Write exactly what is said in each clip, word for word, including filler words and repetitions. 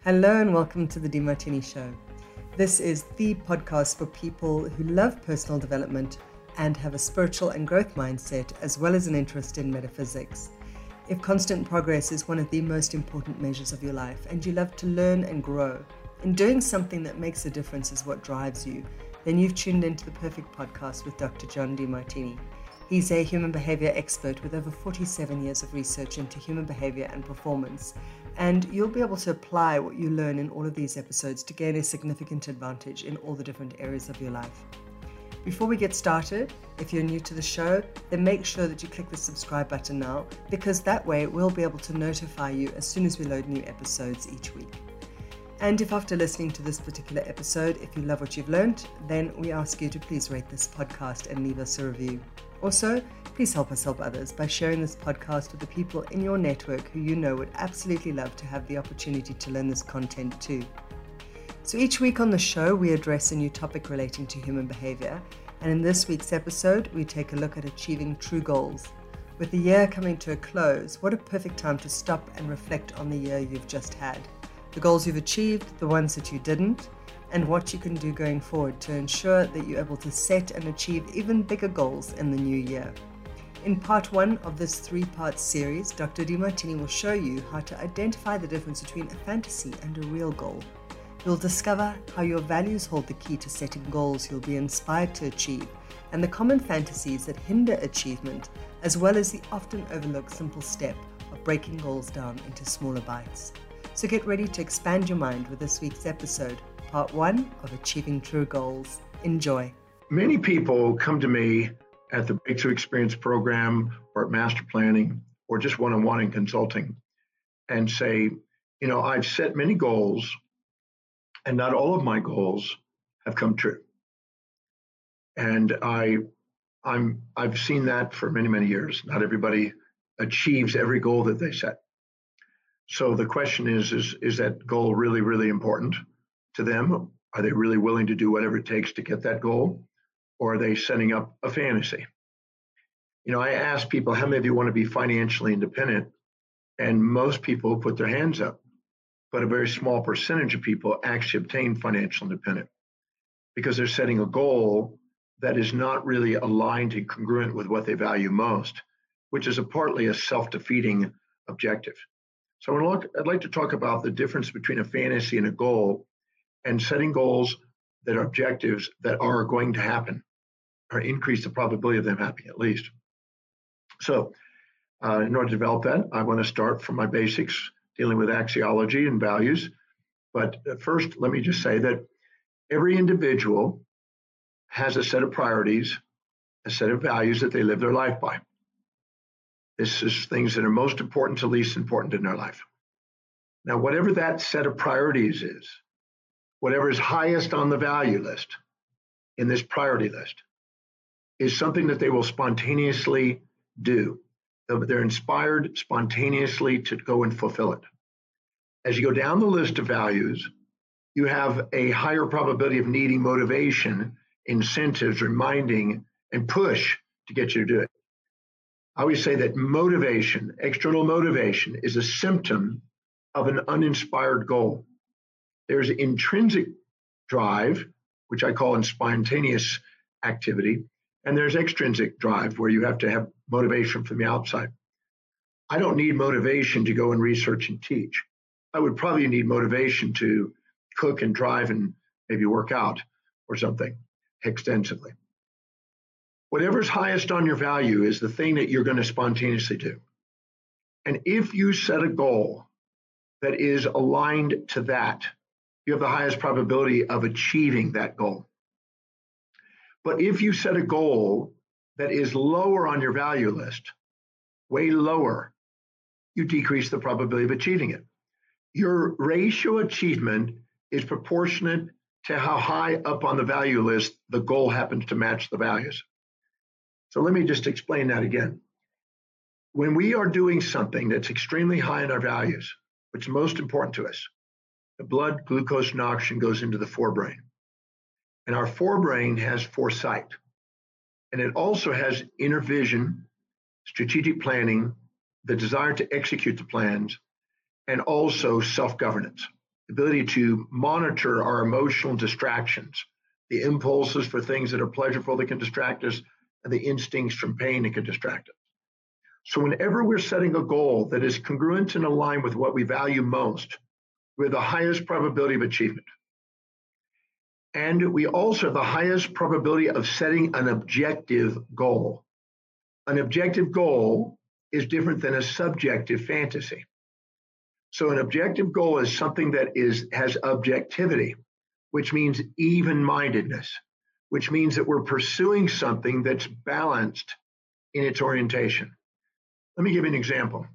Hello and welcome to the Demartini Show. This is the podcast for people who love personal development and have a spiritual and growth mindset, as well as an interest in metaphysics. If constant progress is one of the most important measures of your life and you love to learn and grow, and doing something that makes a difference is what drives you, then you've tuned into the perfect podcast with Doctor John Demartini. He's a human behavior expert with over forty-seven years of research into human behavior and performance, and you'll be able to apply what you learn in all of these episodes to gain a significant advantage in all the different areas of your life. Before we get started, if you're new to the show, then make sure that you click the subscribe button now, because that way we'll be able to notify you as soon as we load new episodes each week. And if after listening to this particular episode, if you love what you've learned, then we ask you to please rate this podcast and leave us a review. Also, please help us help others by sharing this podcast with the people in your network who you know would absolutely love to have the opportunity to learn this content too. So each week on the show, we address a new topic relating to human behavior. And in this week's episode, we take a look at achieving true goals. With the year coming to a close, what a perfect time to stop and reflect on the year you've just had. The goals you've achieved, the ones that you didn't, and what you can do going forward to ensure that you're able to set and achieve even bigger goals in the new year. In part one of this three-part series, Doctor Demartini will show you how to identify the difference between a fantasy and a real goal. You'll discover how your values hold the key to setting goals you'll be inspired to achieve, and the common fantasies that hinder achievement, as well as the often overlooked simple step of breaking goals down into smaller bites. So get ready to expand your mind with this week's episode, part one of Achieving True Goals. Enjoy. Many people come to me at the Breakthrough Experience program or at Master Planning or just one-on-one in consulting and say, you know, I've set many goals and not all of my goals have come true. And I, I'm, I've seen that for many, many years. Not everybody achieves every goal that they set. So the question is, is, is that goal really, really important to them? Are they really willing to do whatever it takes to get that goal? Or are they setting up a fantasy? You know, I ask people, how many of you want to be financially independent? And most people put their hands up, but a very small percentage of people actually obtain financial independence because they're setting a goal that is not really aligned and congruent with what they value most, which is a partly a self-defeating objective. So I would I'd like to talk about the difference between a fantasy and a goal, and setting goals that are objectives that are going to happen, or increase the probability of them happening at least. So uh, in order to develop that, I want to start from my basics, dealing with axiology and values. But first, let me just say that every individual has a set of priorities, a set of values that they live their life by. This is things that are most important to least important in their life. Now, whatever that set of priorities is, whatever is highest on the value list in this priority list is something that they will spontaneously do. They're inspired spontaneously to go and fulfill it. As you go down the list of values, you have a higher probability of needing motivation, incentives, reminding, and push to get you to do it. I always say that motivation, external motivation, is a symptom of an uninspired goal. There's intrinsic drive, which I call spontaneous activity, and there's extrinsic drive, where you have to have motivation from the outside. I don't need motivation to go and research and teach. I would probably need motivation to cook and drive and maybe work out or something extensively. Whatever's highest on your value is the thing that you're going to spontaneously do. And if you set a goal that is aligned to that, you have the highest probability of achieving that goal. But if you set a goal that is lower on your value list, way lower, you decrease the probability of achieving it. Your ratio achievement is proportionate to how high up on the value list the goal happens to match the values. So let me just explain that again. When we are doing something that's extremely high in our values, which is most important to us, the blood, glucose, and oxygen goes into the forebrain. And our forebrain has foresight. And it also has inner vision, strategic planning, the desire to execute the plans, and also self-governance. the ability to monitor our emotional distractions, the impulses for things that are pleasurable that can distract us, and the instincts from pain that can distract us. So whenever we're setting a goal that is congruent and aligned with what we value most, we have the highest probability of achievement. And we also have the highest probability of setting an objective goal. An objective goal is different than a subjective fantasy. So an objective goal is something that is has objectivity, which means even-mindedness, which means that we're pursuing something that's balanced in its orientation. Let me give you an example.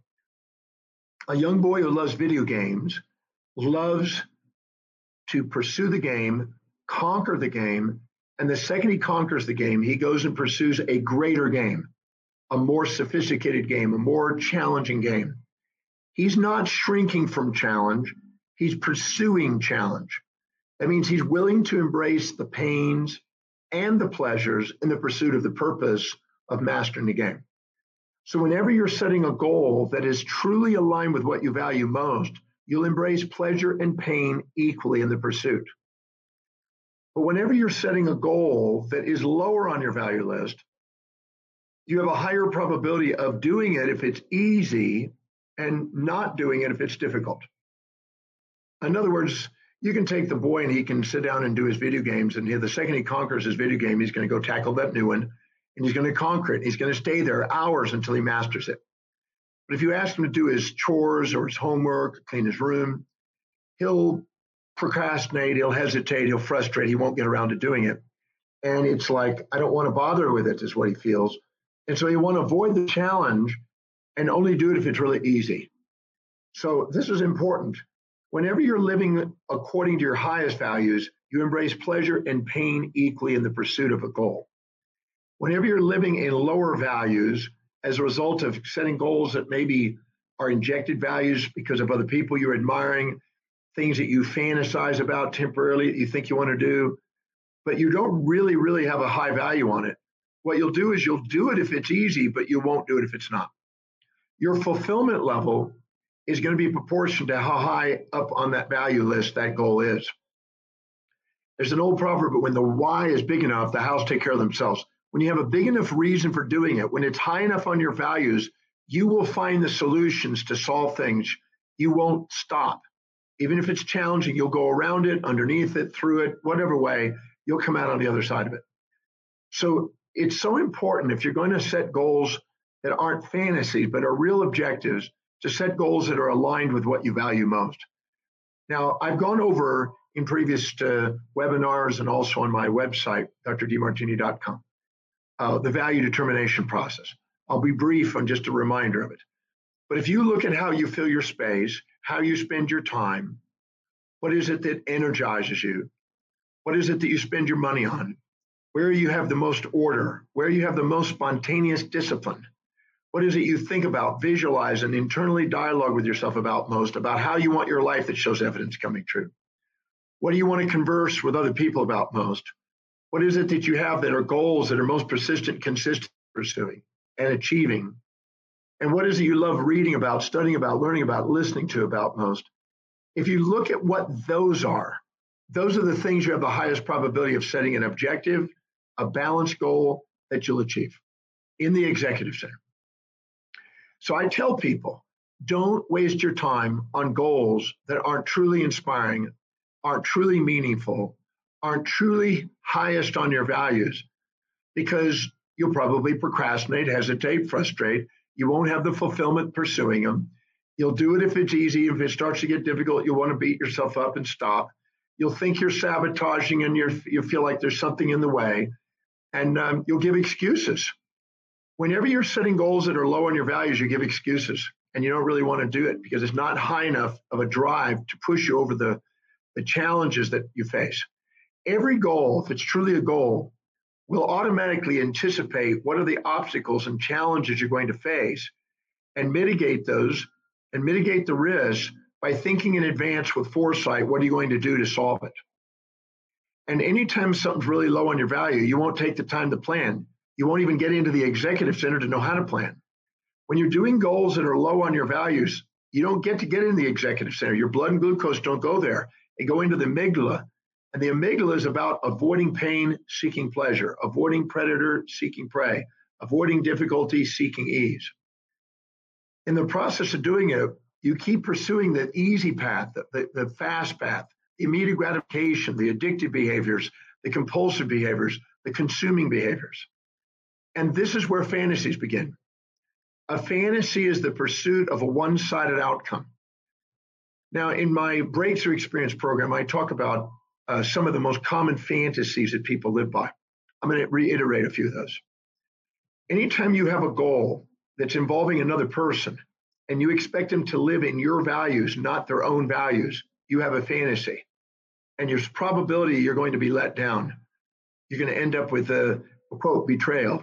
A young boy who loves video games loves to pursue the game, conquer the game, and the second he conquers the game, he goes and pursues a greater game, a more sophisticated game, a more challenging game. He's not shrinking from challenge, he's pursuing challenge. That means he's willing to embrace the pains and the pleasures in the pursuit of the purpose of mastering the game. So whenever you're setting a goal that is truly aligned with what you value most, you'll embrace pleasure and pain equally in the pursuit. But whenever you're setting a goal that is lower on your value list, you have a higher probability of doing it if it's easy and not doing it if it's difficult. In other words, you can take the boy and he can sit down and do his video games, and the second he conquers his video game, he's going to go tackle that new one, and he's going to conquer it. He's going to stay there hours until he masters it. But if you ask him to do his chores or his homework, clean his room, he'll procrastinate, he'll hesitate, he'll frustrate, he won't get around to doing it. And it's like, I don't want to bother with it, is what he feels. And so he'll want to avoid the challenge and only do it if it's really easy. So this is important. Whenever you're living according to your highest values, you embrace pleasure and pain equally in the pursuit of a goal. Whenever you're living in lower values as a result of setting goals that maybe are injected values because of other people you're admiring, things that you fantasize about temporarily that you think you want to do, but you don't really, really have a high value on it, what you'll do is you'll do it if it's easy, but you won't do it if it's not. Your fulfillment level is going to be proportional to how high up on that value list that goal is. There's an old proverb, but when the why is big enough, the hows take care of themselves. When you have a big enough reason for doing it, when it's high enough on your values, you will find the solutions to solve things. You won't stop. Even if it's challenging, you'll go around it, underneath it, through it, whatever way, you'll come out on the other side of it. So it's so important if you're going to set goals that aren't fantasies, but are real objectives, to set goals that are aligned with what you value most. Now, I've gone over in previous uh, webinars and also on my website, d r demartini dot com, uh, the value determination process. I'll be brief on just a reminder of it. But if you look at how you fill your space, how you spend your time, what is it that energizes you? What is it that you spend your money on? Where you have the most order? Where you have the most spontaneous discipline? What is it you think about, visualize, and internally dialogue with yourself about most, about how you want your life that shows evidence coming true? What do you want to converse with other people about most? What is it that you have that are goals that are most persistent, consistent pursuing and achieving? And what is it you love reading about, studying about, learning about, listening to about most? If you look at what those are, those are the things you have the highest probability of setting an objective, a balanced goal that you'll achieve in the Executive Center. So I tell people, don't waste your time on goals that aren't truly inspiring, aren't truly meaningful, aren't truly highest on your values, because you'll probably procrastinate, hesitate, frustrate. You won't have the fulfillment pursuing them. You'll do it if it's easy. If it starts to get difficult, you'll want to beat yourself up and stop. You'll think you're sabotaging and you're, you feel like there's something in the way, and um, you'll give excuses. Whenever you're setting goals that are low on your values, you give excuses, and you don't really want to do it because it's not high enough of a drive to push you over the, the challenges that you face. Every goal, if it's truly a goal, will automatically anticipate what are the obstacles and challenges you're going to face and mitigate those and mitigate the risks by thinking in advance with foresight, what are you going to do to solve it? And anytime something's really low on your value, you won't take the time to plan. You won't even get into the Executive Center to know how to plan. When you're doing goals that are low on your values, You don't get to get in the executive center. Your blood and glucose don't go there. They go into the amygdala. And the amygdala is about avoiding pain, seeking pleasure, avoiding predator, seeking prey, avoiding difficulty, seeking ease. In the process of doing it, you keep pursuing the easy path, the, the, the fast path, the immediate gratification, the addictive behaviors, the compulsive behaviors, the consuming behaviors. And this is where fantasies begin. A fantasy is the pursuit of a one-sided outcome. Now, in my Breakthrough Experience program, I talk about uh, some of the most common fantasies that people live by. I'm going to reiterate a few of those. Anytime you have a goal that's involving another person and you expect them to live in your values, not their own values, you have a fantasy. And there's probability you're going to be let down. You're going to end up with a, a quote, betrayal.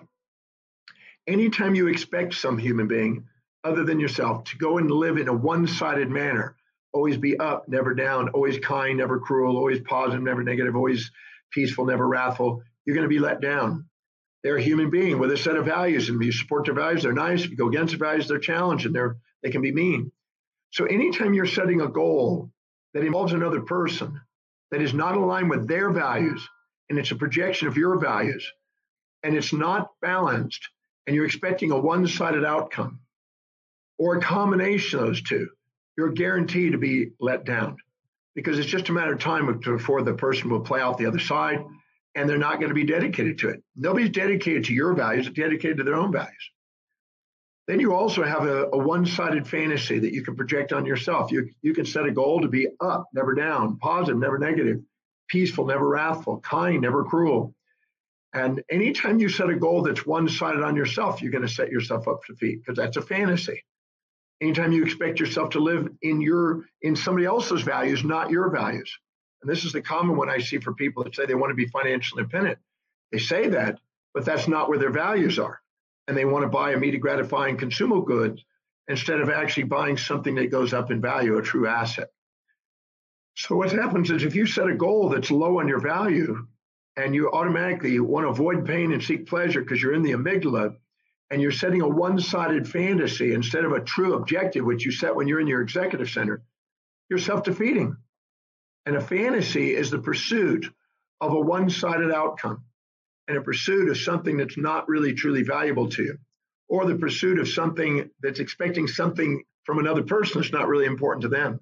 Anytime you expect some human being other than yourself to go and live in a one-sided manner, always be up, never down, always kind, never cruel, always positive, never negative, always peaceful, never wrathful, you're going to be let down. They're a human being with a set of values, and if you support their values, they're nice. If you go against their values, they're challenged, and they're, they can be mean. So anytime you're setting a goal that involves another person that is not aligned with their values, and it's a projection of your values, and it's not balanced, and you're expecting a one-sided outcome, or a combination of those two, you're guaranteed to be let down, because it's just a matter of time before the person will play out the other side, and they're not going to be dedicated to it. Nobody's dedicated to your values, they're dedicated to their own values. Then you also have a, a one-sided fantasy that you can project on yourself. You, you can set a goal to be up, never down, positive, never negative, peaceful, never wrathful, kind, never cruel. And anytime you set a goal that's one-sided on yourself, you're going to set yourself up for defeat, because that's a fantasy. Anytime you expect yourself to live in your in somebody else's values, not your values. And this is the common one I see for people that say they want to be financially independent. They say that, but that's not where their values are. And they want to buy immediate gratifying consumable goods instead of actually buying something that goes up in value, a true asset. So what happens is if you set a goal that's low on your value and you automatically want to avoid pain and seek pleasure because you're in the amygdala, and you're setting a one-sided fantasy instead of a true objective, which you set when you're in your executive center, you're self-defeating. And a fantasy is the pursuit of a one-sided outcome, and a pursuit of something that's not really truly valuable to you, or the pursuit of something that's expecting something from another person that's not really important to them,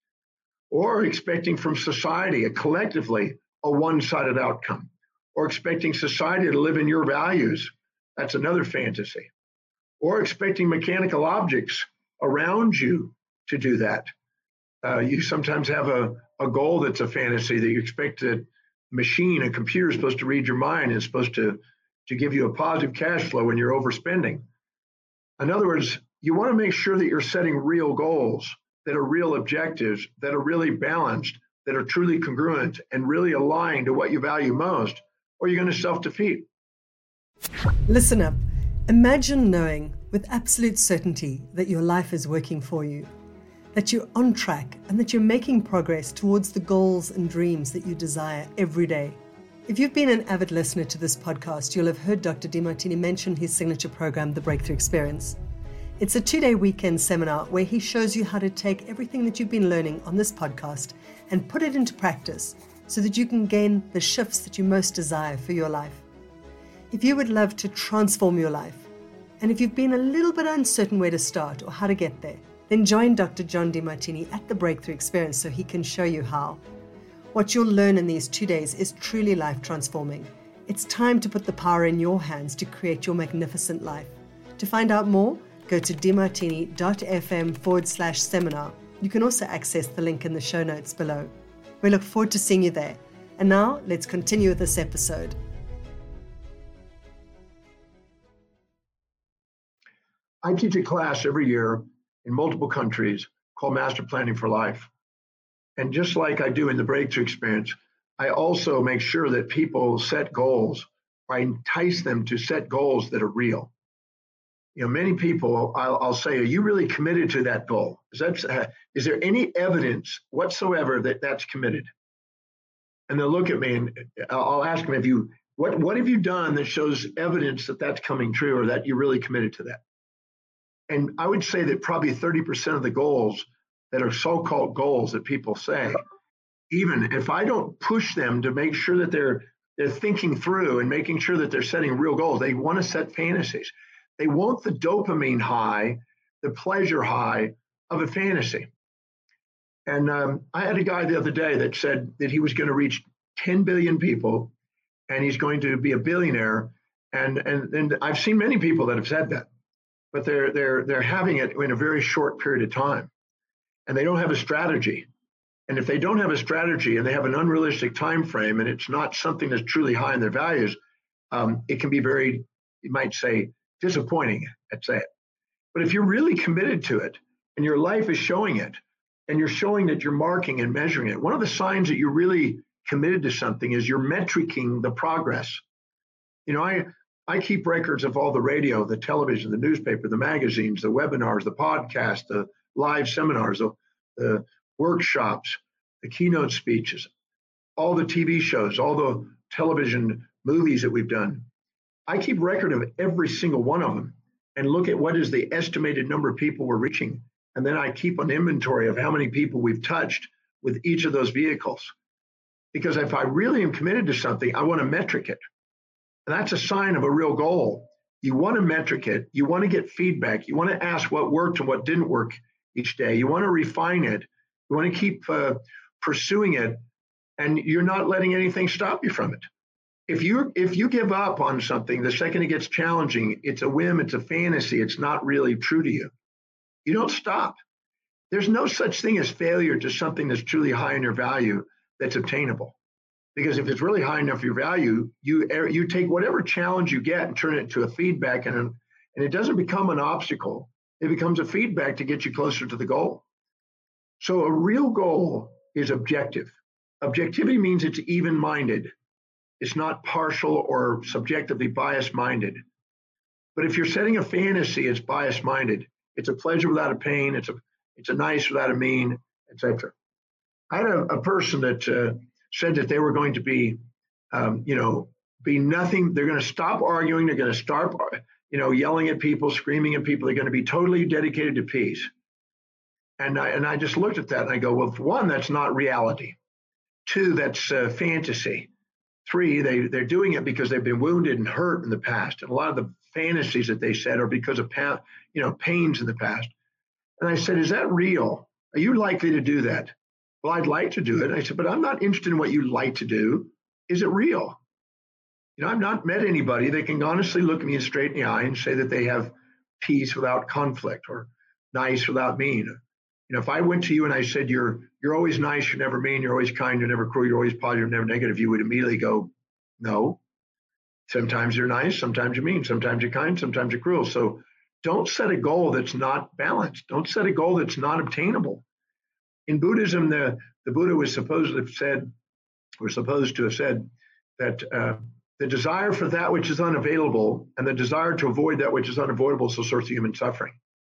or expecting from society, a collectively, a one-sided outcome, or expecting society to live in your values. That's another fantasy. Or expecting mechanical objects around you to do that. Uh, you sometimes have a, a goal that's a fantasy that you expect a machine, a computer is supposed to read your mind and is supposed to, to give you a positive cash flow when you're overspending. In other words, you want to make sure that you're setting real goals that are real objectives, that are really balanced, that are truly congruent and really aligned to what you value most, or you're going to self-defeat. Listen up. Imagine knowing with absolute certainty that your life is working for you, that you're on track, and that you're making progress towards the goals and dreams that you desire every day. If you've been an avid listener to this podcast, you'll have heard Doctor Demartini mention his signature program, The Breakthrough Experience. It's a two-day weekend seminar where he shows you how to take everything that you've been learning on this podcast and put it into practice so that you can gain the shifts that you most desire for your life. If you would love to transform your life, and if you've been a little bit uncertain where to start or how to get there, then join Doctor John Demartini at the Breakthrough Experience so he can show you how. What you'll learn in these two days is truly life transforming. It's time to put the power in your hands to create your magnificent life. To find out more, go to demartini.fm forward slash seminar. You can also access the link in the show notes below. We look forward to seeing you there. And now let's continue with this episode. I teach a class every year in multiple countries called Master Planning for Life. And just like I do in the Breakthrough Experience, I also make sure that people set goals, or I entice them to set goals that are real. You know, many people, I'll, I'll say, are you really committed to that goal? Is, that, uh, is there any evidence whatsoever that that's committed? And they'll look at me and I'll ask them, have you, what, what have you done that shows evidence that that's coming true or that you're really committed to that? And I would say that probably thirty percent of the goals that are so-called goals that people say, even if I don't push them to make sure that they're they're thinking through and making sure that they're setting real goals, they want to set fantasies. They want the dopamine high, the pleasure high of a fantasy. And um, I had a guy the other day that said that he was going to reach ten billion people and he's going to be a billionaire. And, and, and I've seen many people that have said that, but they're, they're, they're having it in a very short period of time and they don't have a strategy. And if they don't have a strategy and they have an unrealistic time frame and it's not something that's truly high in their values, um, it can be very, you might say, disappointing, I'd say it. But if you're really committed to it and your life is showing it and you're showing that you're marking and measuring it, one of the signs that you're really committed to something is you're metricing the progress. You know, I, I keep records of all the radio, the television, the newspaper, the magazines, the webinars, the podcasts, the live seminars, the, the workshops, the keynote speeches, all the T V shows, all the television movies that we've done. I keep record of every single one of them and look at what is the estimated number of people we're reaching. And then I keep an inventory of how many people we've touched with each of those vehicles. Because if I really am committed to something, I want to metric it. And that's a sign of a real goal. You want to metric it. You want to get feedback. You want to ask what worked and what didn't work each day. You want to refine it. You want to keep uh, pursuing it. And you're not letting anything stop you from it. If you if you give up on something, the second it gets challenging, it's a whim, it's a fantasy, it's not really true to you. You don't stop. There's no such thing as failure to something that's truly high in your value that's obtainable. Because if it's really high enough your value, you you take whatever challenge you get and turn it into a feedback, and, and it doesn't become an obstacle. It becomes a feedback to get you closer to the goal. So a real goal is objective. Objectivity means it's even-minded. It's not partial or subjectively bias-minded. But if you're setting a fantasy, it's bias-minded. It's a pleasure without a pain. It's a it's a nice without a mean, et cetera. I had a, a person that uh, said that they were going to be, um, you know, be nothing. They're going to stop arguing. They're going to start, you know, yelling at people, screaming at people. They're going to be totally dedicated to peace. And I, and I just looked at that and I go, well, one, that's not reality. Two, that's uh, fantasy. Three, they, they're doing it because they've been wounded and hurt in the past. And a lot of the fantasies that they said are because of, you know, pains in the past. And I said, is that real? Are you likely to do that? Well, I'd like to do it. I said, but I'm not interested in what you like to do. Is it real? You know, I've not met anybody that can honestly look me straight in the eye and say that they have peace without conflict or nice without mean. You know, if I went to you and I said, you're you're always nice, you're never mean, you're always kind, you're never cruel, you're always positive, never negative, you would immediately go, no. Sometimes you're nice, sometimes you're mean, sometimes you're kind, sometimes you're cruel. So don't set a goal that's not balanced. Don't set a goal that's not obtainable. In Buddhism, the, the Buddha was supposed to have said, or supposed to have said, that uh, the desire for that which is unavailable and the desire to avoid that which is unavoidable is the source of human suffering.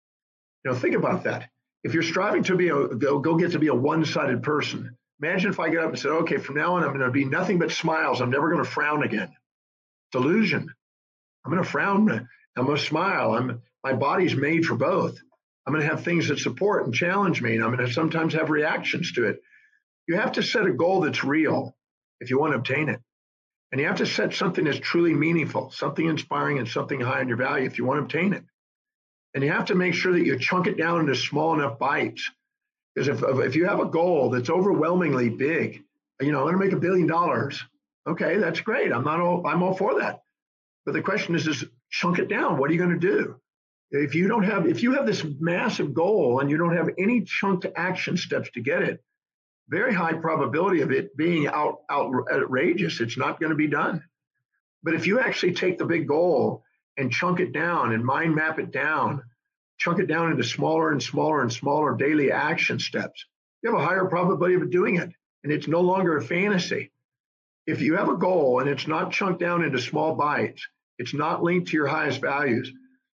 You know, think about that. If you're striving to be a go, go get to be a one-sided person, imagine if I get up and said, okay, from now on, I'm going to be nothing but smiles. I'm never going to frown again. Delusion. I'm going to frown. I'm going to smile. I'm, my body's made for both. I'm going to have things that support and challenge me, and I'm going to sometimes have reactions to it. You have to set a goal that's real if you want to obtain it. And you have to set something that's truly meaningful, something inspiring and something high in your value if you want to obtain it. And you have to make sure that you chunk it down into small enough bites. Because if, if you have a goal that's overwhelmingly big, you know, I want to make a billion dollars. Okay, that's great. I'm not all, I'm all for that. But the question is, is chunk it down. What are you going to do? If you don't have, if you have this massive goal and you don't have any chunked action steps to get it, very high probability of it being out, outrageous. It's not going to be done. But if you actually take the big goal and chunk it down and mind map it down, chunk it down into smaller and smaller and smaller daily action steps, you have a higher probability of doing it. And it's no longer a fantasy. If you have a goal and it's not chunked down into small bites, it's not linked to your highest values,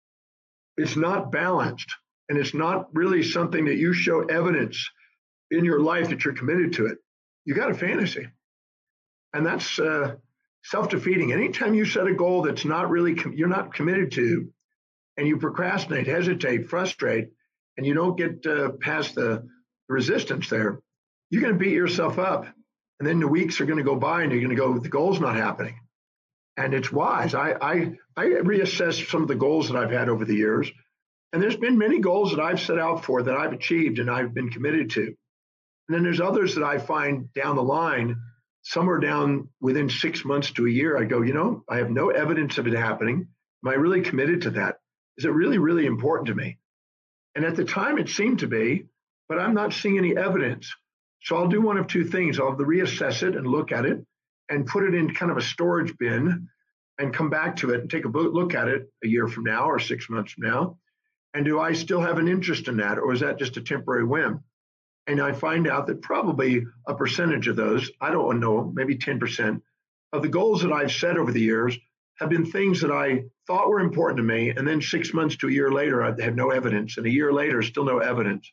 it's not balanced, and it's not really something that you show evidence in your life that you're committed to it, you got a fantasy. And that's uh, self-defeating. Anytime you set a goal that's not really, com- you're not committed to, and you procrastinate, hesitate, frustrate, and you don't get uh, past the resistance there, you're going to beat yourself up. And then the weeks are going to go by and you're going to go, the goal's not happening. And it's wise. I, I, I reassess some of the goals that I've had over the years. And there's been many goals that I've set out for that I've achieved and I've been committed to. And then there's others that I find down the line, somewhere down within six months to a year, I go, you know, I have no evidence of it happening. Am I really committed to that? Is it really, really important to me? And at the time it seemed to be, but I'm not seeing any evidence. So I'll do one of two things. I'll reassess it and look at it and put it in kind of a storage bin and come back to it and take a look at it a year from now or six months from now. And do I still have an interest in that, or is that just a temporary whim? And I find out that probably a percentage of those, I don't know, maybe ten percent of the goals that I've set over the years have been things that I thought were important to me. And then six months to a year later, I have no evidence. And a year later, still no evidence.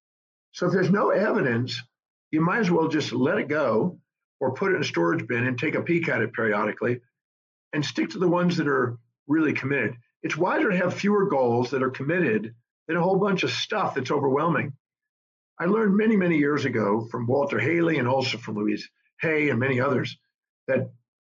So if there's no evidence, you might as well just let it go or put it in a storage bin and take a peek at it periodically and stick to the ones that are really committed. It's wiser to have fewer goals that are committed than a whole bunch of stuff that's overwhelming. I learned many, many years ago from Walter Haley and also from Louise Hay and many others that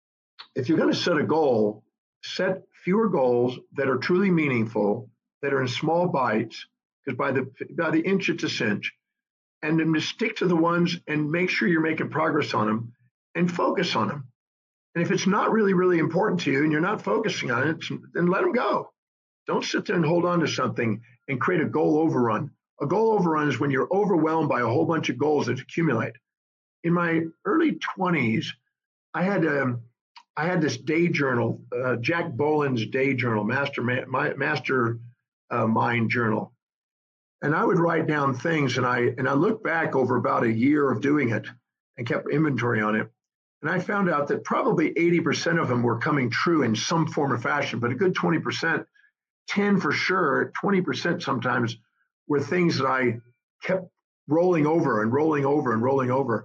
if you're going to set a goal, set fewer goals that are truly meaningful, that are in small bites, because by the by the inch it's a cinch, and then to stick to the ones and make sure you're making progress on them and focus on them. And if it's not really, really important to you and you're not focusing on it, then let them go. Don't sit there and hold on to something and create a goal overrun. A goal overrun is when you're overwhelmed by a whole bunch of goals that accumulate. In my early twenties, I had um, I had this day journal, uh, Jack Boland's day journal, master my, master uh, mind journal, and I would write down things. And I and I looked back over about a year of doing it and kept inventory on it. And I found out that probably eighty percent of them were coming true in some form or fashion, but a good twenty percent, ten for sure, twenty percent sometimes were things that I kept rolling over and rolling over and rolling over.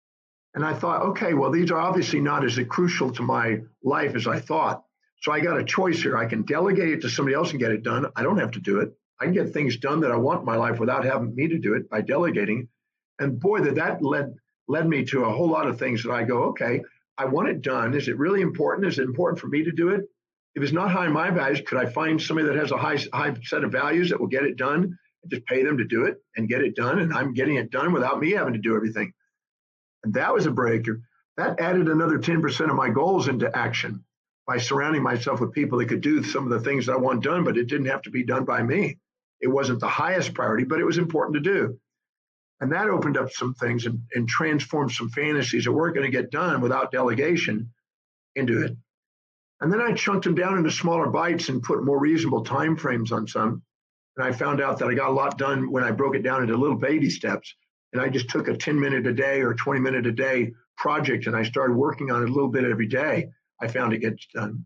And I thought, okay, well, these are obviously not as crucial to my life as I thought. So I got a choice here. I can delegate it to somebody else and get it done. I don't have to do it. I can get things done that I want in my life without having me to do it by delegating. And boy, that that led led me to a whole lot of things that I go, okay, I want it done. Is it really important? Is it important for me to do it? If it's not high in my values, could I find somebody that has a high, high set of values that will get it done and just pay them to do it and get it done? And I'm getting it done without me having to do everything. And that was a breaker. That added another ten percent of my goals into action by surrounding myself with people that could do some of the things that I want done, but it didn't have to be done by me. It wasn't the highest priority, but it was important to do. And that opened up some things and, and transformed some fantasies that weren't going to get done without delegation into it. And then I chunked them down into smaller bites and put more reasonable time frames on some. And I found out that I got a lot done when I broke it down into little baby steps. And I just took a ten minute a day or twenty minute a day project and I started working on it a little bit every day. I found it gets done.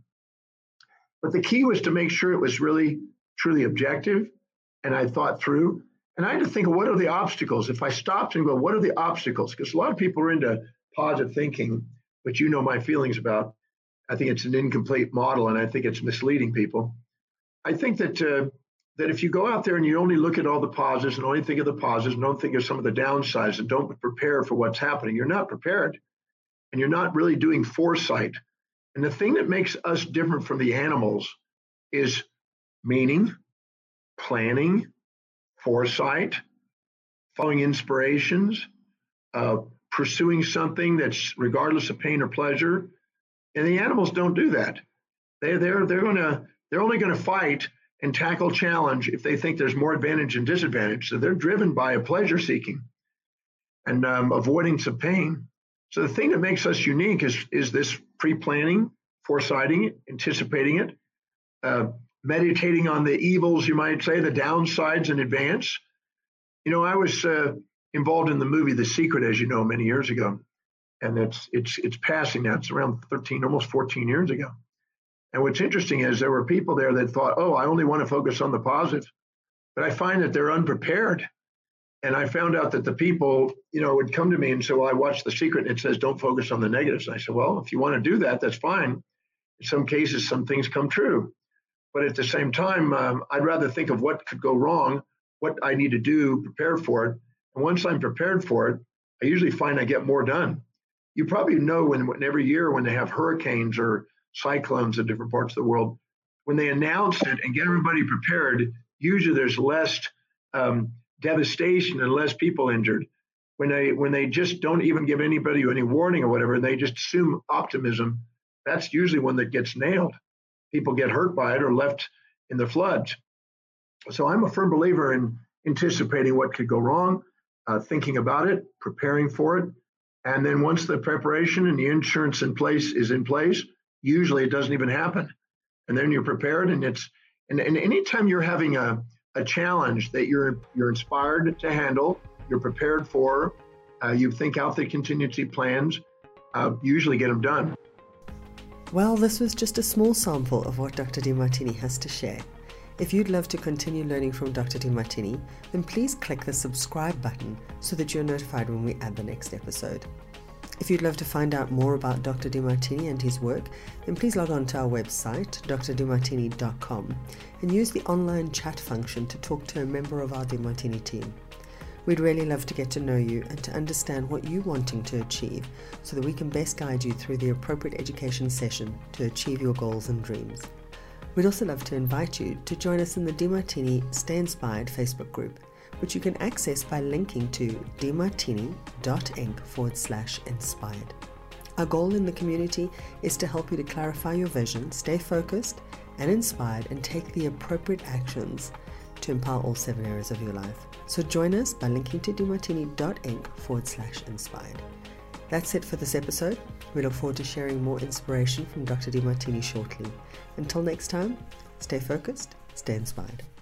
But the key was to make sure it was really, truly objective. And I thought through. And I had to think of what are the obstacles? If I stopped and go, what are the obstacles? Because a lot of people are into positive thinking, which you know my feelings about. I think it's an incomplete model, and I think it's misleading people. I think that uh, that if you go out there and you only look at all the positives and only think of the positives and don't think of some of the downsides and don't prepare for what's happening, you're not prepared. And you're not really doing foresight. And the thing that makes us different from the animals is meaning, planning, foresight, following inspirations, uh, pursuing something that's regardless of pain or pleasure. And the animals don't do that. They, they're they're gonna they're only gonna fight and tackle challenge if they think there's more advantage and disadvantage. So they're driven by a pleasure seeking and um, avoidance of pain. So the thing that makes us unique is is this pre-planning, foresighting, anticipating it, uh, meditating on the evils, you might say, the downsides in advance. You know, I was uh, involved in the movie The Secret, as you know, many years ago. And it's it's it's passing now. It's around thirteen, almost fourteen years ago. And what's interesting is there were people there that thought, oh, I only want to focus on the positive. But I find that they're unprepared. And I found out that the people, you know, would come to me and say, well, I watched The Secret and it says don't focus on the negatives. And I said, well, if you want to do that, that's fine. In some cases, some things come true. But at the same time, um, I'd rather think of what could go wrong, what I need to do, prepare for it. And once I'm prepared for it, I usually find I get more done. You probably know when, when every year when they have hurricanes or cyclones in different parts of the world, when they announce it and get everybody prepared, usually there's less um, devastation and less people injured. When they when they just don't even give anybody any warning or whatever, and they just assume optimism, that's usually one that gets nailed. People get hurt by it or left in the floods. So I'm a firm believer in anticipating what could go wrong, uh, thinking about it, preparing for it. And then once the preparation and the insurance in place is in place, usually it doesn't even happen. And then you're prepared, and it's and, and anytime you're having a, a challenge that you're you're inspired to handle, you're prepared for, uh, you think out the contingency plans, uh, usually get them done. Well, this was just a small sample of what Doctor Demartini has to share. If you'd love to continue learning from Doctor Demartini, then please click the subscribe button so that you're notified when we add the next episode. If you'd love to find out more about Doctor Demartini and his work, then please log on to our website, d r demartini dot com, and use the online chat function to talk to a member of our Demartini team. We'd really love to get to know you and to understand what you're wanting to achieve so that we can best guide you through the appropriate education session to achieve your goals and dreams. We'd also love to invite you to join us in the Demartini Stay Inspired Facebook group, which you can access by linking to demartini.inc forward slash inspired. Our goal in the community is to help you to clarify your vision, stay focused and inspired, and take the appropriate actions to empower all seven areas of your life. So join us by linking to demartini.inc forward slash inspired. That's it for this episode. We look forward to sharing more inspiration from Doctor Demartini shortly. Until next time, stay focused, stay inspired.